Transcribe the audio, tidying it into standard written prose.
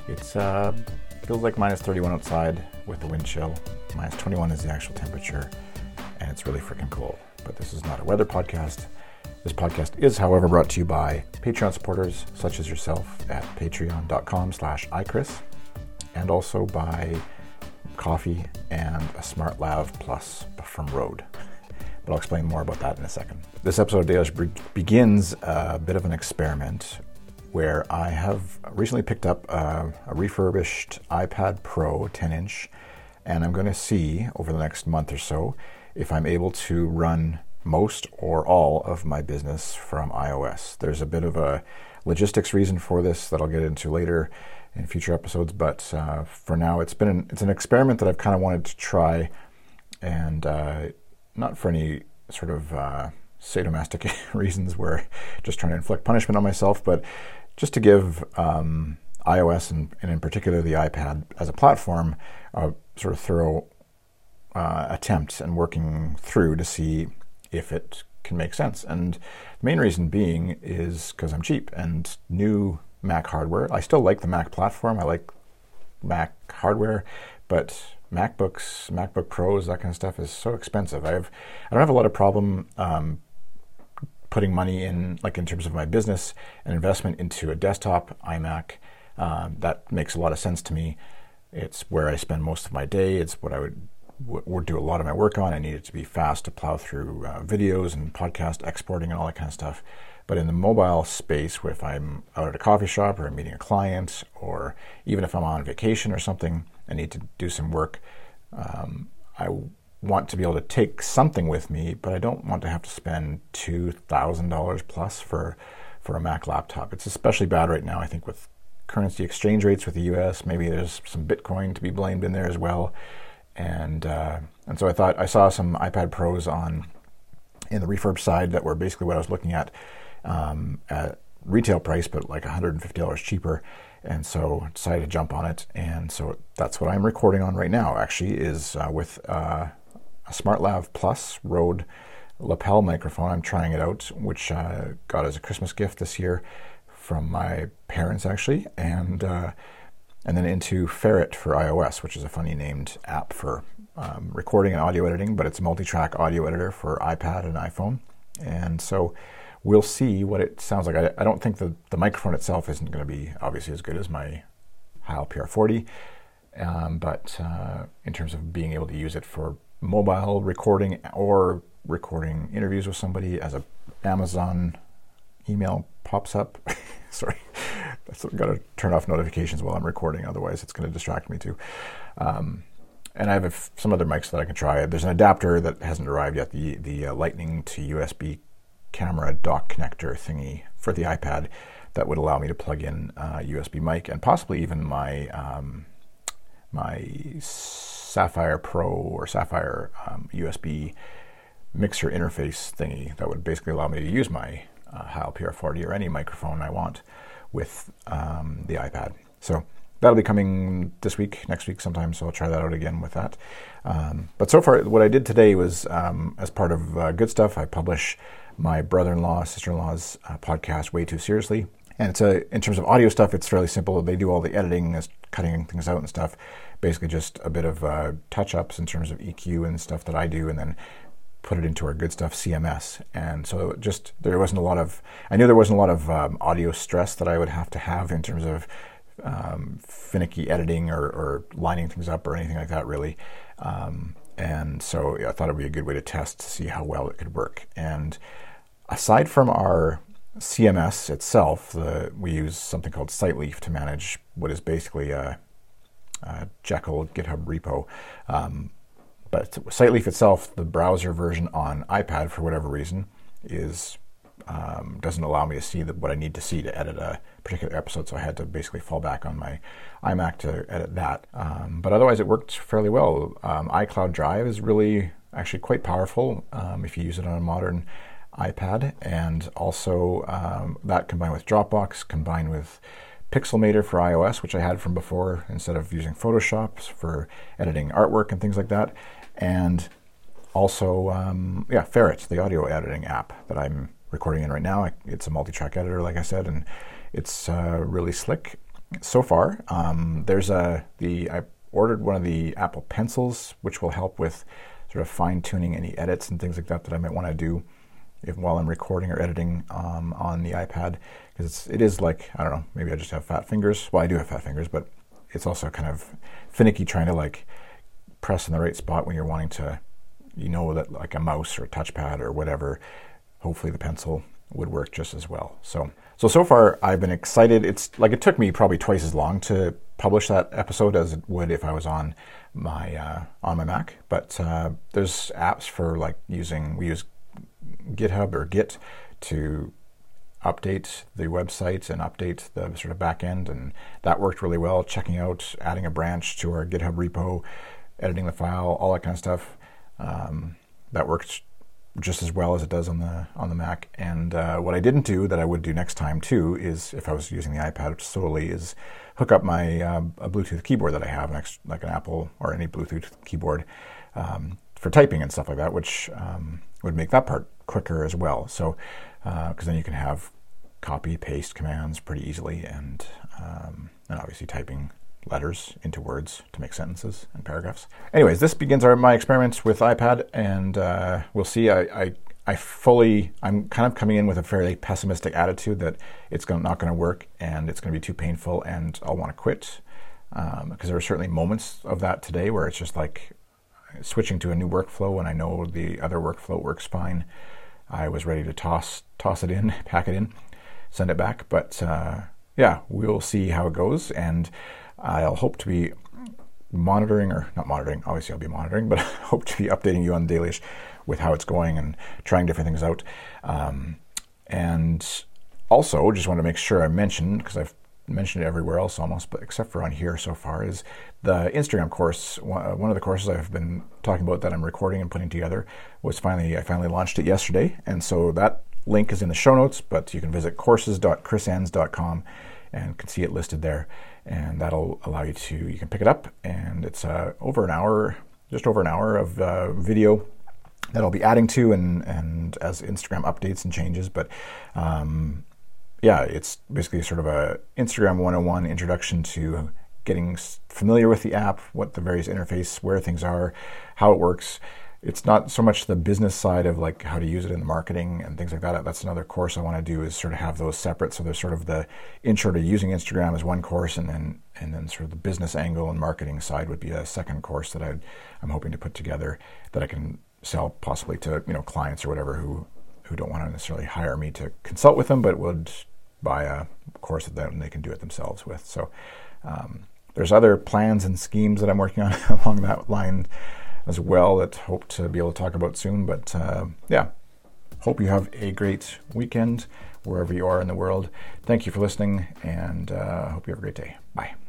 It's feels like minus 31 outside with the wind chill. Minus 21 is the actual temperature, and it's really freaking cold. But this is not a weather podcast. This podcast is, however, brought to you by Patreon supporters such as yourself at patreon.com/iChris, and also by coffee and a Smart Lav Plus from Rode. But I'll explain more about that in a second. This episode of Daily begins a bit of an experiment where I have recently picked up a refurbished iPad Pro 10-inch, and I'm going to see over the next month or so if I'm able to run most or all of my business from iOS. There's a bit of a logistics reason for this that I'll get into later in future episodes, but for now it's an experiment that I've kind of wanted to try, and not for any sort of sadomasochistic reasons where just trying to inflict punishment on myself, but just to give iOS and in particular the iPad as a platform a sort of thorough attempt and working through to see if it can make sense. And the main reason being is because I'm cheap and new Mac hardware. I still like the Mac platform. I like Mac hardware, but MacBooks, MacBook Pros, that kind of stuff is so expensive. I don't have a lot of problem putting money in, like in terms of my business and investment into a desktop iMac. That makes a lot of sense to me. It's where I spend most of my day. It's what I would do a lot of my work on. I need it to be fast to plow through videos and podcast exporting and all that kind of stuff. But in the mobile space, if I'm out at a coffee shop or I'm meeting a client, or even if I'm on vacation or something, I need to do some work, I want to be able to take something with me, but I don't want to have to spend $2,000 plus for a Mac laptop. It's especially bad right now, I think, with currency exchange rates with the US. Maybe there's some Bitcoin to be blamed in there as well. And so I saw some iPad Pros in the refurb side that were basically what I was looking at retail price, but like $150 cheaper. And so I decided to jump on it. And so that's what I'm recording on right now, actually, is with a Smart Lav Plus Rode lapel microphone. I'm trying it out, which I got as a Christmas gift this year from my parents, actually. And then into Ferret for iOS, which is a funny named app for recording and audio editing, but it's a multi-track audio editor for iPad and iPhone. And so we'll see what it sounds like. I don't think the microphone itself isn't going to be obviously as good as my Heil PR40, but in terms of being able to use it for mobile recording or recording interviews with somebody as a Amazon email pops up. Sorry, I've got to turn off notifications while I'm recording, otherwise it's going to distract me too. And I have some other mics that I can try. There's an adapter that hasn't arrived yet, the Lightning to USB camera dock connector thingy for the iPad that would allow me to plug in a USB mic and possibly even my Sapphire Pro or Sapphire USB mixer interface thingy that would basically allow me to use my Heil PR40 or any microphone I want with the iPad. So that'll be coming this week, next week sometime, so I'll try that out again with that. But so far, what I did today was, as part of Good Stuff, I publish my brother-in-law, sister-in-law's podcast, Way Too Seriously. And it's in terms of audio stuff, it's fairly simple. They do all the editing, cutting things out and stuff. Basically just a bit of touch-ups in terms of EQ and stuff that I do, and then put it into our Good Stuff CMS. And so I knew there wasn't a lot of audio stress that I would have to have in terms of finicky editing or lining things up or anything like that, really. And so I thought it would be a good way to test to see how well it could work. And aside from our CMS itself, we use something called SiteLeaf to manage what is basically a Jekyll GitHub repo. But SiteLeaf itself, the browser version on iPad, for whatever reason, doesn't allow me to see what I need to see to edit a particular episode, so I had to basically fall back on my iMac to edit that. But otherwise, it worked fairly well. iCloud Drive is really actually quite powerful if you use it on a modern iPad, and also that combined with Dropbox, combined with Pixelmator for iOS, which I had from before, instead of using Photoshop for editing artwork and things like that, and also Ferret, the audio editing app that I'm recording in right now. It's a multi-track editor, like I said, and it's really slick. so far. I ordered one of the Apple Pencils, which will help with sort of fine-tuning any edits and things like that I might want to do while I'm recording or editing on the iPad, because it is like, I don't know, maybe I just have fat fingers. Well, I do have fat fingers, but it's also kind of finicky trying to like press in the right spot when you're wanting to, that like a mouse or a touchpad or whatever. Hopefully the pencil would work just as well. So far I've been excited. It's like it took me probably twice as long to publish that episode as it would if I was on my Mac. But there's apps for like we use GitHub or Git to update the website and update the sort of back end, and that worked really well. Checking out, adding a branch to our GitHub repo, editing the file, all that kind of stuff. That worked just as well as it does on the Mac. And what I didn't do that I would do next time too is, if I was using the iPad solely, is hook up my a Bluetooth keyboard that I have, like an Apple or any Bluetooth keyboard for typing and stuff like that, which would make that part quicker as well. So because then you can have copy paste commands pretty easily, and obviously typing letters into words to make sentences and paragraphs. Anyways, this begins my experiments with iPad, and we'll see. I'm kind of coming in with a fairly pessimistic attitude that it's not going to work and it's going to be too painful and I'll want to quit, because there are certainly moments of that today where it's just like switching to a new workflow when I know the other workflow works fine. I was ready to toss it in, pack it in, send it back. But we'll see how it goes, and I'll hope to be monitoring, or not monitoring, obviously I'll be monitoring, but I hope to be updating you on the daily with how it's going and trying different things out. And also, just want to make sure I mentioned, because I've mentioned it everywhere else almost, but except for on here so far, is the Instagram course. One of the courses I've been talking about that I'm recording and putting together I finally launched it yesterday, and so that link is in the show notes, but you can visit courses.chrisenns.com and can see it listed there, and that'll allow you can pick it up, and it's just over an hour of video that I'll be adding to and as Instagram updates and changes. But it's basically sort of a Instagram 101 introduction to getting familiar with the app, what the various interface, where things are, how it works. It's not so much the business side of like how to use it in the marketing and things like that. That's another course I want to do, is sort of have those separate. So there's sort of the intro to using Instagram as one course, and then sort of the business angle and marketing side would be a second course that I'm hoping to put together that I can sell possibly to clients or whatever who don't want to necessarily hire me to consult with them, but would buy a course that they can do it themselves with. So there's other plans and schemes that I'm working on along that line as well that hope to be able to talk about soon. But hope you have a great weekend wherever you are in the world. Thank you for listening, and hope you have a great day. Bye.